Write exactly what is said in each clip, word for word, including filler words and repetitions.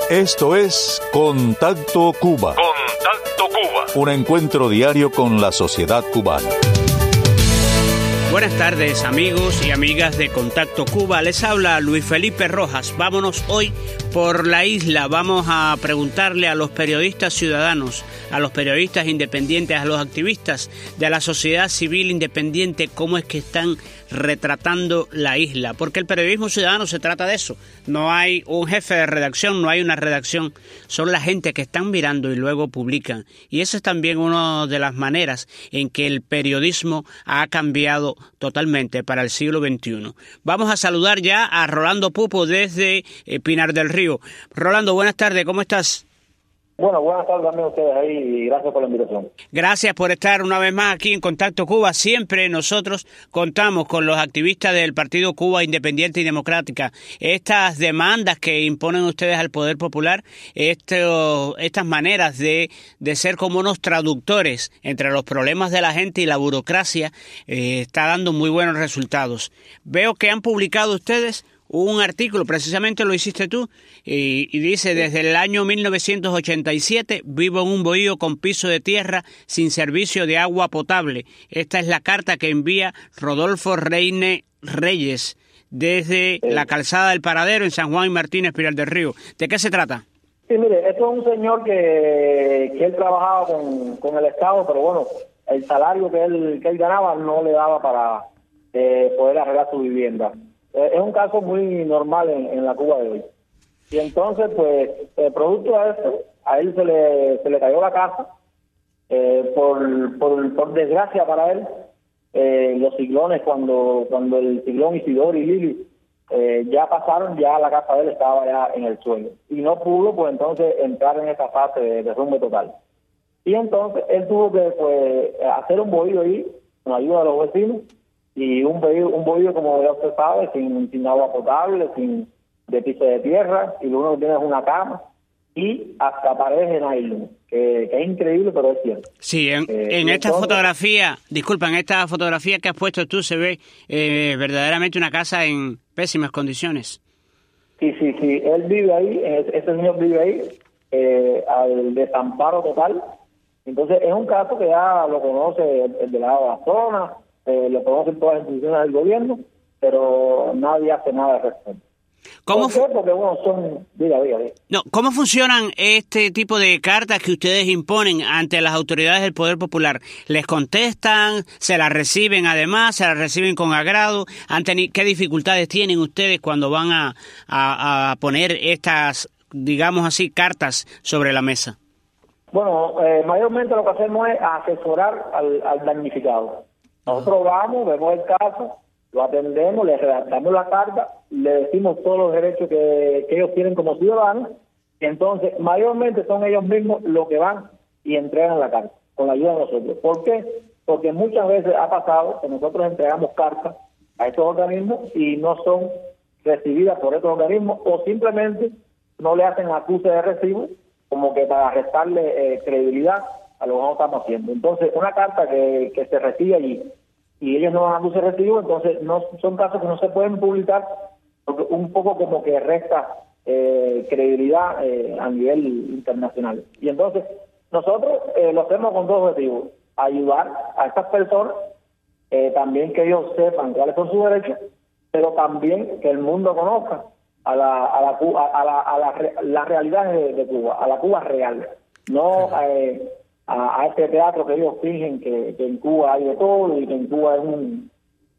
Esto es Contacto Cuba. Contacto Cuba. Un encuentro diario con la sociedad cubana. Buenas tardes, amigos y amigas de Contacto Cuba. Les habla Luis Felipe Rojas. Vámonos hoy por la isla. Vamos a preguntarle a los periodistas ciudadanos, a los periodistas independientes, a los activistas de la sociedad civil independiente, cómo es que están retratando la isla. Porque el periodismo ciudadano se trata de eso. No hay un jefe de redacción, no hay una redacción. Son la gente que están mirando y luego publican. Y esa es también una de las maneras en que el periodismo ha cambiado totalmente para el siglo veintiuno. Vamos a saludar ya a Rolando Pupo desde eh, Pinar del Río. Rolando, buenas tardes, ¿cómo estás? Bueno, buenas tardes también a ustedes ahí y gracias por la invitación. Gracias por estar una vez más aquí en Contacto Cuba. Siempre nosotros contamos con los activistas del Partido Cuba Independiente y Democrática. Estas demandas que imponen ustedes al Poder Popular, esto, estas maneras de, de ser como unos traductores entre los problemas de la gente y la burocracia, eh, está dando muy buenos resultados. Veo que han publicado ustedes un artículo, precisamente lo hiciste tú, y, y dice: desde el año mil novecientos ochenta y siete vivo en un bohío con piso de tierra sin servicio de agua potable. Esta es la carta que envía Rodolfo Reine Reyes desde la calzada del Paradero en San Juan y Martínez, Pinar del Río. ¿De qué se trata? Sí, mire, esto es un señor que, que él trabajaba con, con el Estado, pero bueno, el salario que él, que él ganaba no le daba para eh, poder arreglar su vivienda. Es un caso muy normal en, en la Cuba de hoy. Y entonces, pues, eh, producto de esto, a él se le, se le cayó la casa. Eh, por, por, por desgracia para él, eh, los ciclones, cuando cuando el ciclón Isidoro y Lili eh, ya pasaron, ya la casa de él estaba ya en el suelo. Y no pudo, pues, entonces, entrar en esa fase de derrumbe total. Y entonces, él tuvo que, pues, hacer un bohío ahí, con ayuda de los vecinos, y un bohío, un bohío, como ya usted sabe, sin, sin agua potable, sin de piso de tierra, y lo único que tiene es una cama y hasta paredes de nylon, que, que es increíble, pero es cierto. Sí, en, eh, en esta entonces, fotografía, disculpa, en esta fotografía que has puesto tú se ve eh, verdaderamente una casa en pésimas condiciones. Sí, sí, sí, él vive ahí, ese señor vive ahí, eh, al desamparo total. Entonces es un caso que ya lo conoce el, el de la zona, Eh, lo conocen todas las instituciones del gobierno, pero nadie hace nada al respecto. ¿Cómo ¿Por qué? Porque bueno, son... Diga, diga, diga. No, ¿cómo funcionan este tipo de cartas que ustedes imponen ante las autoridades del Poder Popular? ¿Les contestan? ¿Se las reciben además? ¿Se las reciben con agrado? ¿Ante qué dificultades tienen ustedes cuando van a, a, a poner estas, digamos así, cartas sobre la mesa? Bueno, eh, mayormente lo que hacemos es asesorar al, al damnificado. Nosotros vamos, vemos el caso, lo atendemos, le redactamos la carta, le decimos todos los derechos que, que ellos tienen como ciudadanos, y entonces mayormente son ellos mismos los que van y entregan la carta, con la ayuda de nosotros. ¿Por qué? Porque muchas veces ha pasado que nosotros entregamos cartas a estos organismos y no son recibidas por estos organismos, o simplemente no le hacen acuse de recibo, como que para restarle eh, credibilidad a lo que nosotros estamos haciendo. Entonces, una carta que, que se recibe allí y ellos no van a acuse de recibo, entonces no son casos que no se pueden publicar, porque un poco como que resta eh, credibilidad eh, a nivel internacional. Y entonces, nosotros eh, lo hacemos con dos objetivos: ayudar a estas personas, eh, también que ellos sepan cuáles son sus derechos, pero también que el mundo conozca a la a la a la, a la, la realidad de, de Cuba, a la Cuba real, no eh, a, a este teatro que ellos fingen que, que en Cuba hay de todo y que en Cuba es un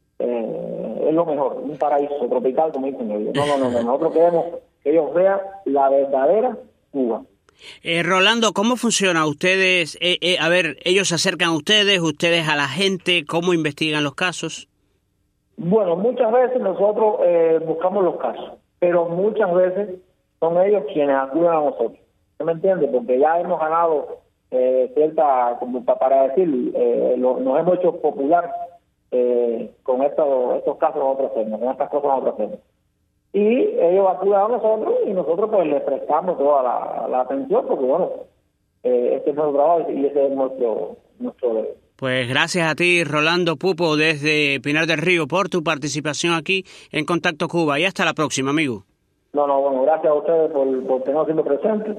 eh, es lo mejor, un paraíso tropical, como dicen ellos. No, no, no, no. Nosotros queremos que ellos vean la verdadera Cuba. Eh, Rolando, ¿cómo funciona? Ustedes, eh, eh, a ver, ellos se acercan a ustedes, ustedes a la gente, ¿cómo investigan los casos? Bueno, muchas veces nosotros eh, buscamos los casos, pero muchas veces son ellos quienes acuden a nosotros. ¿Se me entiende? Porque ya hemos ganado eh, cierta, como para decir, eh, lo, nos hemos hecho popular eh, con estos, estos casos nosotros hacemos, con estas cosas nosotros hacemos. Y ellos acuden a nosotros y nosotros pues les prestamos toda la, la atención, porque bueno, eh, este es nuestro trabajo y ese es nuestro, nuestro deber. Pues gracias a ti, Rolando Pupo, desde Pinar del Río, por tu participación aquí en Contacto Cuba. Y hasta la próxima, amigo. No, no, bueno, gracias a ustedes por, por tenernos siempre presentes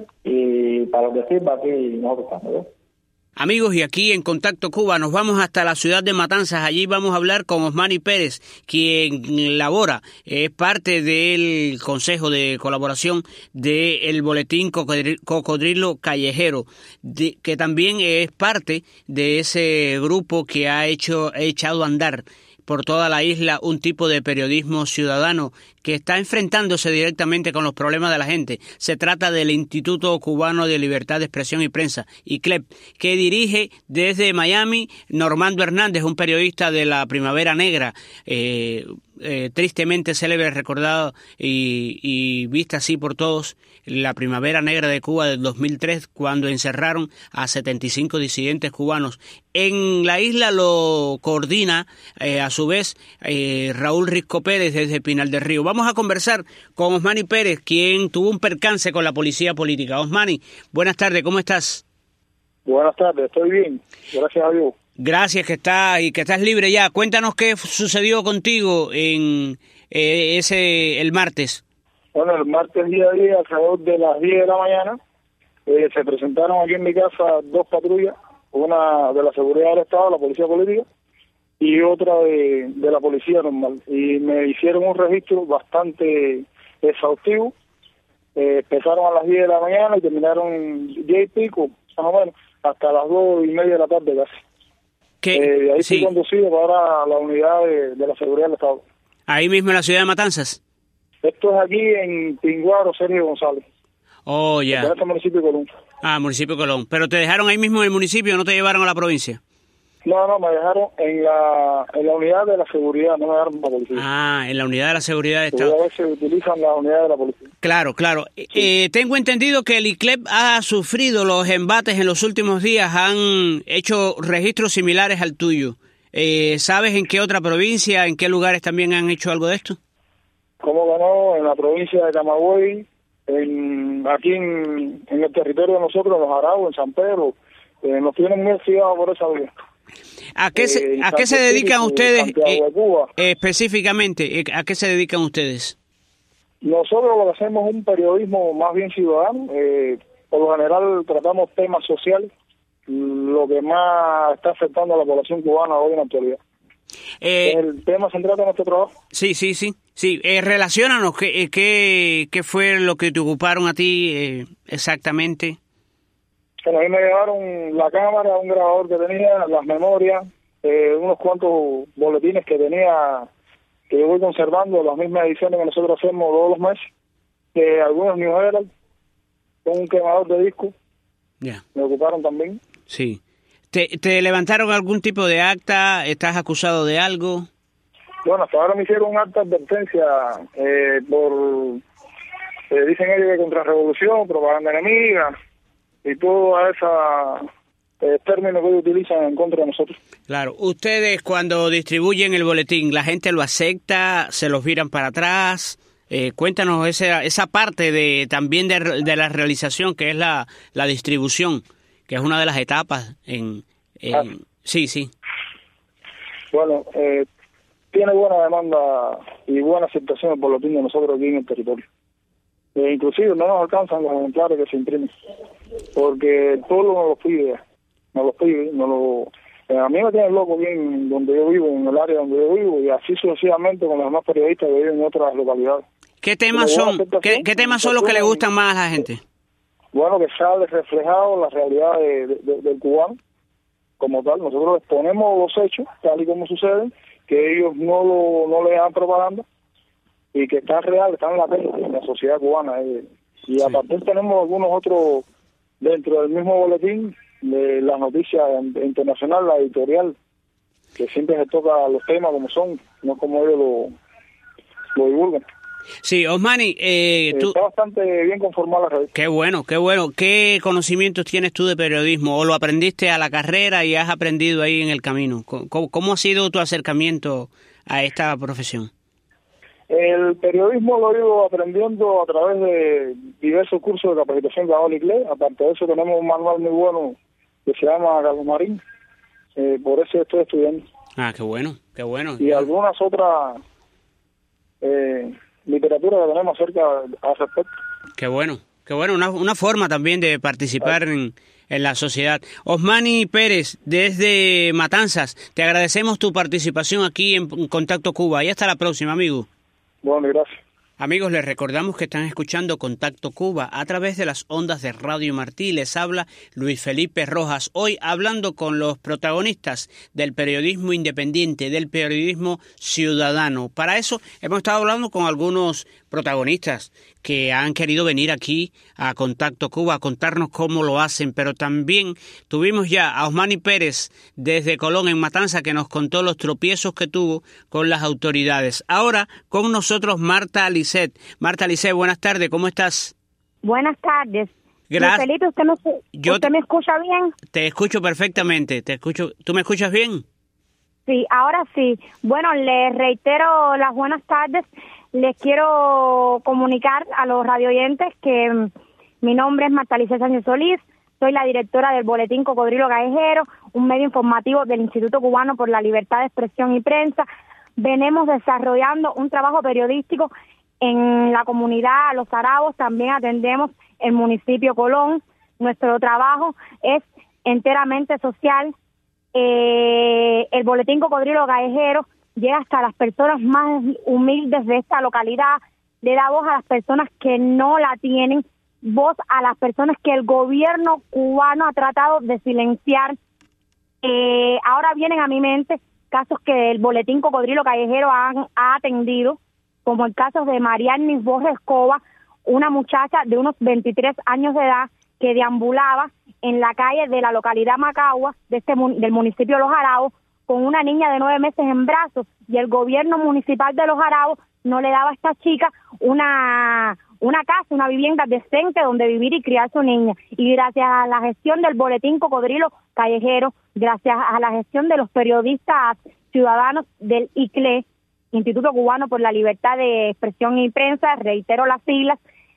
y para lo que sirva aquí nosotros estamos, ¿no? Amigos, y aquí en Contacto Cuba nos vamos hasta la ciudad de Matanzas. Allí vamos a hablar con Osmani Pérez, quien labora, es parte del Consejo de Colaboración del Boletín Cocodrilo Callejero, de, que también es parte de ese grupo que ha hecho, echado a andar por toda la isla un tipo de periodismo ciudadano que está enfrentándose directamente con los problemas de la gente. Se trata del Instituto Cubano de Libertad de Expresión y Prensa, I C L E P, que dirige desde Miami Normando Hernández, un periodista de la Primavera Negra, eh, eh, tristemente célebre, recordado y, y vista así por todos, la Primavera Negra de Cuba del dos mil tres, cuando encerraron a setenta y cinco disidentes cubanos. En la isla lo coordina, eh, a su vez, eh, Raúl Risco Pérez desde Pinal del Río. Vamos a conversar con Osmani Pérez, quien tuvo un percance con la policía política. Osmani, buenas tardes, ¿cómo estás? Buenas tardes, estoy bien, gracias a Dios. Gracias, que estás y que estás libre ya. Cuéntanos qué sucedió contigo en eh, ese el martes. Bueno, el martes día a día, alrededor de las diez de la mañana, eh, se presentaron aquí en mi casa dos patrullas, una de la seguridad del Estado, la policía política, y otra de, de la policía normal. Y me hicieron un registro bastante exhaustivo. Eh, empezaron a las diez de la mañana y terminaron diez y pico, más o menos, hasta las dos y media de la tarde casi. ¿Qué? Eh, de ahí sí. fui conducido para la unidad de, de la seguridad del Estado. Ahí mismo en la ciudad de Matanzas. Esto es aquí en Pinguaro, Sergio González. Oh, ya. En este municipio de Colón. Ah, municipio de Colón. ¿Pero te dejaron ahí mismo en el municipio, no te llevaron a la provincia? No, no, me dejaron en la en la unidad de la seguridad, no me dejaron en la policía. Ah, en la unidad de la seguridad de Estado. Estado. A veces utilizan la unidad de la policía. Claro, claro. Sí. Eh, tengo entendido que el I C L E P ha sufrido los embates en los últimos días, han hecho registros similares al tuyo. Eh, ¿Sabes en qué otra provincia, en qué lugares también han hecho algo de esto? ¿Cómo ganó? En la provincia de Camagüey, en, aquí en, en el territorio de nosotros, en Los Arauz, en San Pedro, eh, nos tienen muy activados por esa vía. ¿A qué se, eh, ¿a qué se dedican ustedes eh, Cuba. eh, específicamente? ¿A qué se dedican ustedes? Nosotros lo que hacemos es un periodismo más bien ciudadano. Eh, por lo general tratamos temas sociales, lo que más está afectando a la población cubana hoy en la actualidad. Eh, el tema central de nuestro trabajo. Sí, sí, sí. sí. Eh, relaciónanos, ¿qué, qué, ¿qué fue lo que te ocuparon a ti eh, exactamente? Bueno, ahí me llevaron la cámara, un grabador que tenía, las memorias, eh, unos cuantos boletines que tenía, que yo voy conservando, las mismas ediciones que nosotros hacemos todos los meses, que algunos New Herald, con un quemador de disco, yeah. me ocuparon también. Sí. ¿Te, ¿Te levantaron algún tipo de acta? ¿Estás acusado de algo? Bueno, hasta ahora me hicieron un acta de advertencia eh, por, eh, dicen ellos, de contrarrevolución, propaganda enemiga, y todo a esa eh, término que ellos utilizan en contra de nosotros. Claro. Ustedes cuando distribuyen el boletín, ¿la gente lo acepta? ¿Se los viran para atrás? Eh, cuéntanos esa esa parte de también de, de la realización, que es la, la distribución, que es una de las etapas en... en... Ah. Sí, sí. Bueno, eh, tiene buena demanda y buena aceptación el boletín de nosotros aquí en el territorio. Eh, inclusive no nos alcanzan los ejemplares que se imprimen, porque el pueblo nos los pide, nos los pide, nos lo... Eh, a mí me tiene loco bien donde yo vivo, en el área donde yo vivo, y así sucesivamente con los demás periodistas que viven en otras localidades. ¿Qué temas son ¿qué, qué temas son los que le gustan más a la gente? Bueno, que sale reflejado la realidad de, de, de, del cubano como tal. Nosotros exponemos los hechos tal y como suceden, que ellos no lo no le dan propaganda y que están reales, están latentes en la sociedad cubana. Eh. Y sí. Aparte tenemos algunos otros dentro del mismo boletín de las noticias internacionales, la editorial, que siempre se toca los temas como son, no como ellos lo, lo divulgan. Sí, Osmani, eh, tú... Está bastante bien conformada la red. Qué bueno, qué bueno. ¿Qué conocimientos tienes tú de periodismo? ¿O lo aprendiste a la carrera y has aprendido ahí en el camino? ¿Cómo, cómo ha sido tu acercamiento a esta profesión? El periodismo lo he ido aprendiendo a través de diversos cursos de capacitación que ha dado el I C L E P. Aparte de eso tenemos un manual muy bueno que se llama Carlos Marín. Eh, por eso estoy estudiando. Ah, qué bueno, qué bueno. Y algunas otras... Eh, literatura que tenemos acerca al respecto. Qué bueno, qué bueno, una, una forma también de participar en, en la sociedad. Osmani Pérez, desde Matanzas, te agradecemos tu participación aquí en Contacto Cuba y hasta la próxima, amigo. Bueno, gracias. Amigos, les recordamos que están escuchando Contacto Cuba a través de las ondas de Radio Martí. Les habla Luis Felipe Rojas, hoy hablando con los protagonistas del periodismo independiente, del periodismo ciudadano. Para eso hemos estado hablando con algunos protagonistas que han querido venir aquí a Contacto Cuba a contarnos cómo lo hacen, pero también tuvimos ya a Osmani Pérez desde Colón en Matanza que nos contó los tropiezos que tuvo con las autoridades. Ahora con nosotros Marta Lisset. Marta Lisset, buenas tardes, ¿cómo estás? Buenas tardes. Gracias. Felipe, ¿usted me, Yo ¿usted me escucha bien? Te escucho perfectamente, te escucho. ¿Tú me escuchas bien? Sí, ahora sí. Bueno, les reitero las buenas tardes. Les quiero comunicar a los radioyentes que um, mi nombre es Marta Lisset Sánchez Solís, soy la directora del Boletín Cocodrilo Callejero, un medio informativo del Instituto Cubano por la Libertad de Expresión y Prensa. Venimos desarrollando un trabajo periodístico en la comunidad Los Arabos, también atendemos el municipio Colón. Nuestro trabajo es enteramente social. Eh, el Boletín Cocodrilo Callejero llega hasta las personas más humildes de esta localidad, le da voz a las personas que no la tienen, voz a las personas que el gobierno cubano ha tratado de silenciar. Eh, ahora vienen a mi mente casos que el Boletín Cocodrilo Callejero han, ha atendido, como el caso de Marianis Borges Escoba, una muchacha de unos veintitrés años de edad que deambulaba en la calle de la localidad Macagua, de este, del municipio de Los Arabos, con una niña de nueve meses en brazos, y el gobierno municipal de Los Arabos no le daba a esta chica una una casa, una vivienda decente donde vivir y criar su niña. Y gracias a la gestión del Boletín Cocodrilo Callejero, gracias a la gestión de los periodistas ciudadanos del I C L E, Instituto Cubano por la Libertad de Expresión y Prensa, reitero las siglas,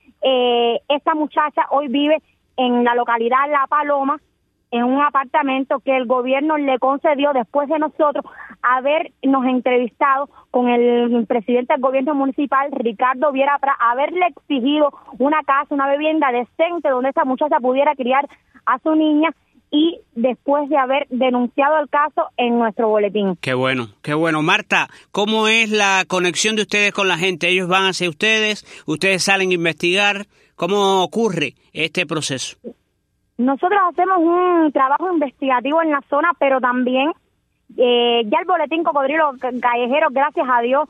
eh, esta muchacha hoy vive en la localidad La Paloma, en un apartamento que el gobierno le concedió después de nosotros habernos entrevistado con el presidente del gobierno municipal, Ricardo Viera Prat, haberle exigido una casa, una vivienda decente donde esa muchacha pudiera criar a su niña, y después de haber denunciado el caso en nuestro boletín. Qué bueno, qué bueno. Marta, ¿cómo es la conexión de ustedes con la gente? ¿Ellos van hacia ustedes? ¿Ustedes salen a investigar? ¿Cómo ocurre este proceso? Nosotros hacemos un trabajo investigativo en la zona, pero también eh, ya el Boletín Cocodrilo Callejero, gracias a Dios,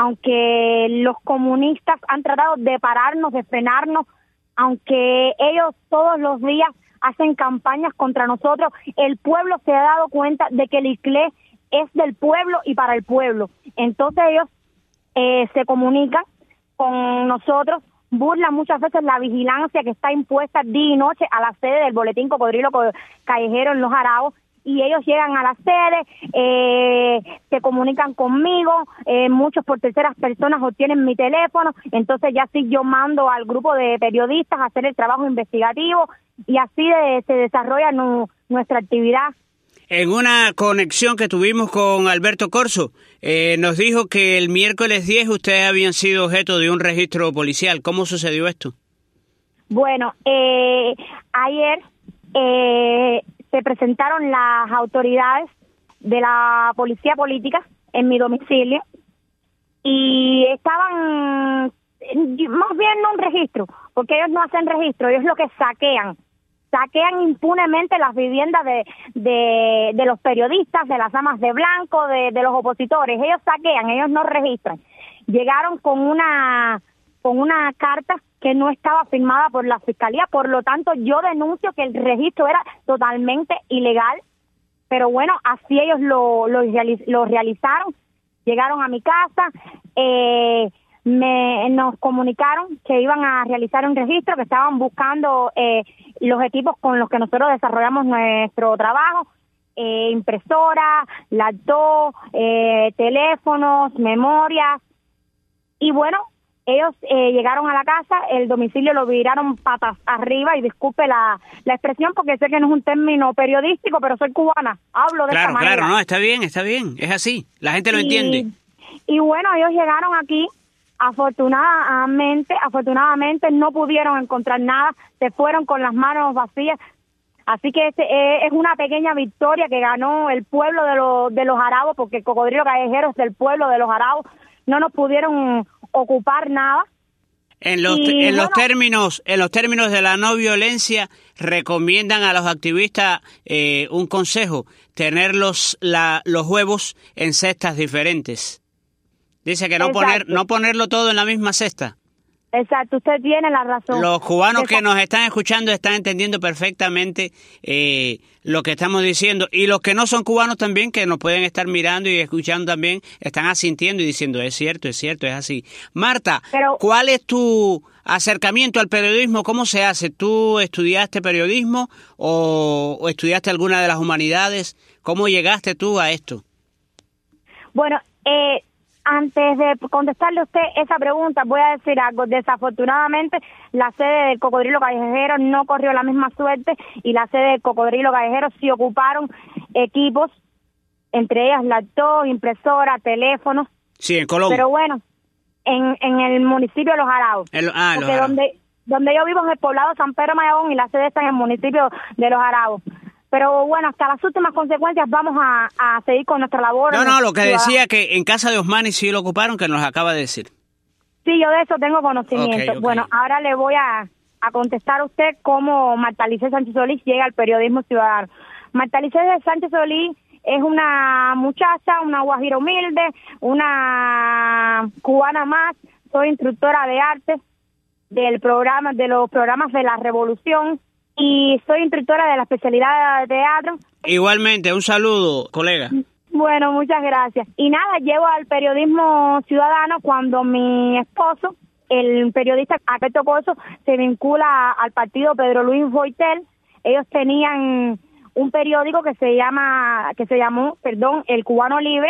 aunque los comunistas han tratado de pararnos, de frenarnos, aunque ellos todos los días hacen campañas contra nosotros, el pueblo se ha dado cuenta de que el I C L E es del pueblo y para el pueblo. Entonces ellos eh, se comunican con nosotros, burlan muchas veces la vigilancia que está impuesta día y noche a la sede del Boletín Cocodrilo Callejero en Los Arabos, y ellos llegan a la sede, eh, se comunican conmigo, eh, muchos por terceras personas obtienen mi teléfono, entonces ya sí yo mando al grupo de periodistas a hacer el trabajo investigativo, y así de, se desarrolla nu, nuestra actividad. En una conexión que tuvimos con Alberto Corso, eh, nos dijo que el miércoles diez ustedes habían sido objeto de un registro policial. ¿Cómo sucedió esto? Bueno, eh, ayer eh, se presentaron las autoridades de la policía política en mi domicilio y estaban más bien no un registro, porque ellos no hacen registro, ellos lo que saquean. saquean impunemente las viviendas de, de, de los periodistas, de las damas de blanco, de, de los opositores. Ellos saquean, ellos no registran. Llegaron con una con una carta que no estaba firmada por la Fiscalía, por lo tanto yo denuncio que el registro era totalmente ilegal, pero bueno, así ellos lo, lo, lo realizaron. Llegaron a mi casa, eh, me nos comunicaron que iban a realizar un registro, que estaban buscando eh, los equipos con los que nosotros desarrollamos nuestro trabajo, eh, impresora, laptop, eh, teléfonos, memorias, y bueno, ellos eh, llegaron a la casa, el domicilio lo viraron patas arriba, y disculpe la, la expresión porque sé que no es un término periodístico, pero soy cubana, hablo de claro, esta manera. Claro, no, está bien, está bien, es así, la gente lo y, entiende. Y bueno, ellos llegaron aquí Afortunadamente, afortunadamente no pudieron encontrar nada, se fueron con las manos vacías. Así que este, eh, es una pequeña victoria que ganó el pueblo de, lo, de los Jarabos, porque el cocodrilo callejero es del pueblo de los Jarabos. No nos pudieron ocupar nada. En los, y, en bueno, los términos en los términos de la no violencia, recomiendan a los activistas eh, un consejo: tener los, la, los huevos en cestas diferentes. Dice que no poner no ponerlo todo en la misma cesta. Exacto, usted tiene la razón. Los cubanos Exacto. que nos están escuchando están entendiendo perfectamente eh, lo que estamos diciendo, y los que no son cubanos también, que nos pueden estar mirando y escuchando también, están asintiendo y diciendo, es cierto, es cierto, es así. Marta, Pero, ¿cuál es tu acercamiento al periodismo? ¿Cómo se hace? ¿Tú estudiaste periodismo o, o estudiaste alguna de las humanidades? ¿Cómo llegaste tú a esto? Bueno, eh... antes de contestarle a usted esa pregunta, voy a decir algo. Desafortunadamente, la sede del Cocodrilo Callejero no corrió la misma suerte, y la sede del Cocodrilo Callejero sí ocuparon equipos, entre ellas laptop, impresora, teléfonos. Sí, en Colombia. Pero bueno, en, en el municipio de Los Jarabos. El, ah, porque Los Jarabos. donde, donde yo vivo es el poblado San Pedro Mayagón, y la sede está en el municipio de Los Jarabos. Pero bueno, hasta las últimas consecuencias vamos a, a seguir con nuestra labor. No, no, lo que decía que en casa de Osmani sí lo ocuparon, que nos acaba de decir. Sí, yo de eso tengo conocimiento. Okay, okay. Bueno, ahora le voy a, a contestar a usted cómo Marta Licet Sánchez Solís llega al periodismo ciudadano. Marta Licet Sánchez Solís es una muchacha, una guajira humilde, una cubana más. Soy instructora de arte del programa, de los programas de la Revolución, y soy instructora de la especialidad de teatro. Igualmente, un saludo, colega. Bueno, muchas gracias. Y nada, llego al periodismo ciudadano cuando mi esposo, el periodista Alberto Corso, se vincula al partido Pedro Luis Boitel. Ellos tenían un periódico que se llama, que se llamó, perdón, El Cubano Libre,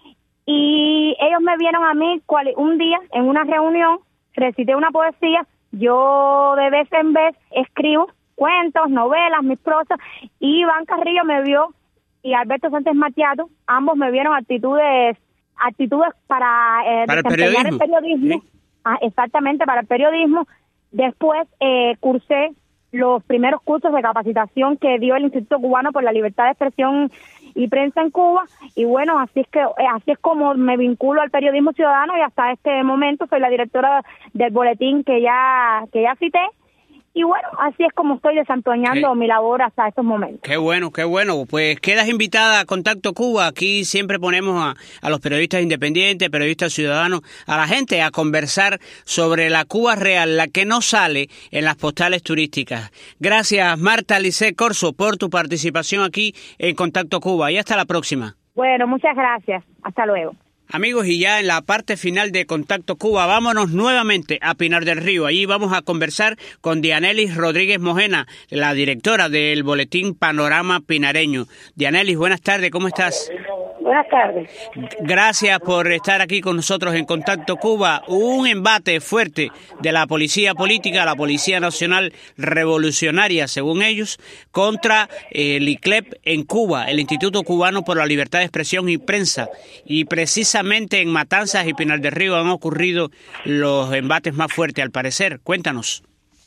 y ellos me vieron a mí un día en una reunión, recité una poesía. Yo de vez en vez escribo cuentos, novelas, mis prosas, y Iván Carrillo me vio, y Alberto Sánchez Matiato, ambos me vieron actitudes actitudes para, eh, ¿Para desempeñar el periodismo? el periodismo, ¿sí? Ah, exactamente, para el periodismo. Después eh, cursé los primeros cursos de capacitación que dio el Instituto Cubano por la Libertad de Expresión y Prensa en Cuba, y bueno, así es que eh, así es como me vinculo al periodismo ciudadano, y hasta este momento soy la directora del boletín que ya que ya cité. Y bueno, así es como estoy desempeñando mi labor hasta estos momentos. Qué bueno, qué bueno. Pues quedas invitada a Contacto Cuba. Aquí siempre ponemos a, a los periodistas independientes, periodistas ciudadanos, a la gente a conversar sobre la Cuba real, la que no sale en las postales turísticas. Gracias, Marta Licet Corso, por tu participación aquí en Contacto Cuba. Y hasta la próxima. Bueno, muchas gracias. Hasta luego. Amigos, y ya en la parte final de Contacto Cuba, vámonos nuevamente a Pinar del Río. Allí vamos a conversar con Dianelis Rodríguez Mojena, la directora del boletín Panorama Pinareño. Dianelis, buenas tardes, ¿cómo estás? Buenas tardes. Gracias por estar aquí con nosotros en Contacto Cuba. Hubo un embate fuerte de la policía política, la Policía Nacional Revolucionaria, según ellos, contra el I C L E P en Cuba, el Instituto Cubano por la Libertad de Expresión y Prensa. Y precisamente en Matanzas y Pinar del Río han ocurrido los embates más fuertes, al parecer. Cuéntanos.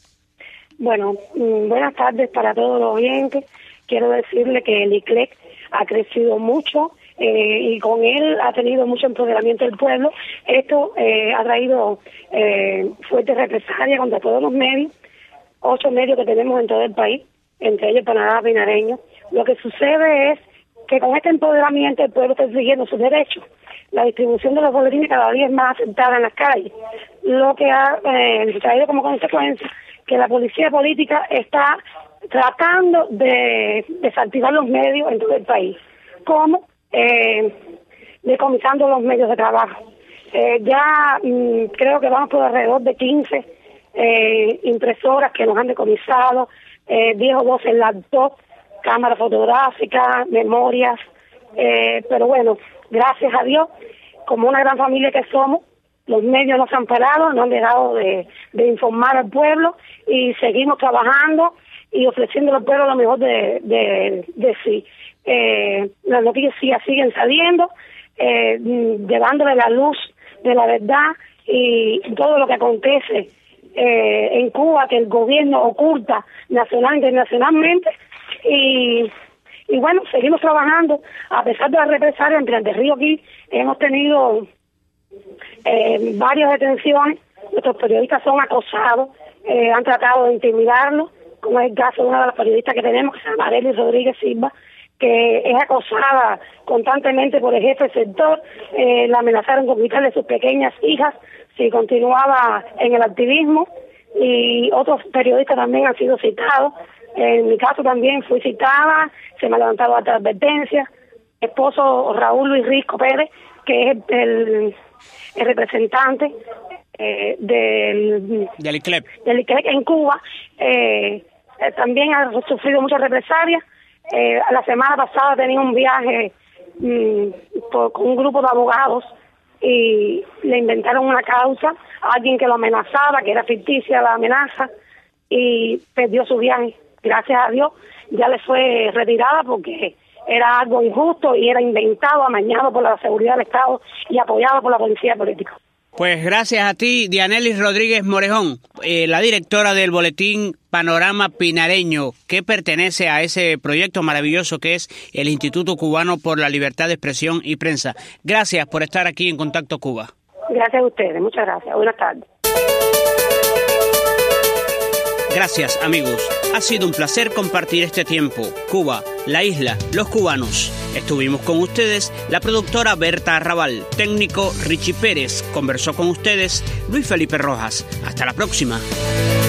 Bueno, buenas tardes para todos los oyentes. Quiero decirle que el I C L E P ha crecido mucho. Eh, y con él ha tenido mucho empoderamiento del pueblo. Esto eh, ha traído eh, fuertes represalias contra todos los medios, ocho medios que tenemos en todo el país, entre ellos Panorama Pinareño. Lo que sucede es que con este empoderamiento el pueblo está exigiendo sus derechos. La distribución de los boletines cada día es más aceptada en las calles, lo que ha eh, traído como consecuencia que la policía política está tratando de desactivar los medios en todo el país. ¿Cómo? Eh, decomisando los medios de trabajo. Eh, ya mm, creo que vamos por alrededor de quince eh, impresoras que nos han decomisado, eh, diez o doce laptops, cámaras fotográficas, memorias, eh, pero bueno, gracias a Dios, como una gran familia que somos, los medios nos han parado, no han dejado de, de informar al pueblo, y seguimos trabajando y ofreciendo al pueblo lo mejor de, de, de sí. Eh, las noticias siguen saliendo, eh, llevándole la luz de la verdad y todo lo que acontece eh, en Cuba, que el gobierno oculta nacional e internacionalmente. Y, y bueno, seguimos trabajando a pesar de la represalia en Pinar del Río. Aquí hemos tenido eh, varias detenciones. Nuestros periodistas son acosados, eh, han tratado de intimidarlos, como es el caso de una de las periodistas que tenemos, que se llama Arely Rodríguez Silva, que es acosada constantemente por el jefe del sector. Eh, la amenazaron con quitarle sus pequeñas hijas si continuaba en el activismo, y otros periodistas también han sido citados. En mi caso también fui citada, se me ha levantado hasta advertencia. Esposo Raúl Luis Risco Pérez, que es el, el representante eh, del del I C L E P del I C L E P en Cuba, eh, eh, también ha sufrido muchas represalias. Eh, la semana pasada tenía un viaje mmm, por, con un grupo de abogados, y le inventaron una causa a alguien que lo amenazaba, que era ficticia la amenaza, y perdió su viaje. Gracias a Dios ya le fue retirada porque era algo injusto y era inventado, amañado por la seguridad del Estado y apoyado por la policía política. Pues gracias a ti, Dianelis Rodríguez Morejón, eh, la directora del boletín Panorama Pinareño, que pertenece a ese proyecto maravilloso que es el Instituto Cubano por la Libertad de Expresión y Prensa. Gracias por estar aquí en Contacto Cuba. Gracias a ustedes, muchas gracias. Buenas tardes. Gracias, amigos. Ha sido un placer compartir este tiempo. Cuba, la isla, los cubanos. Estuvimos con ustedes la productora Berta Arrabal, técnico Richie Pérez. Conversó con ustedes Luis Felipe Rojas. Hasta la próxima.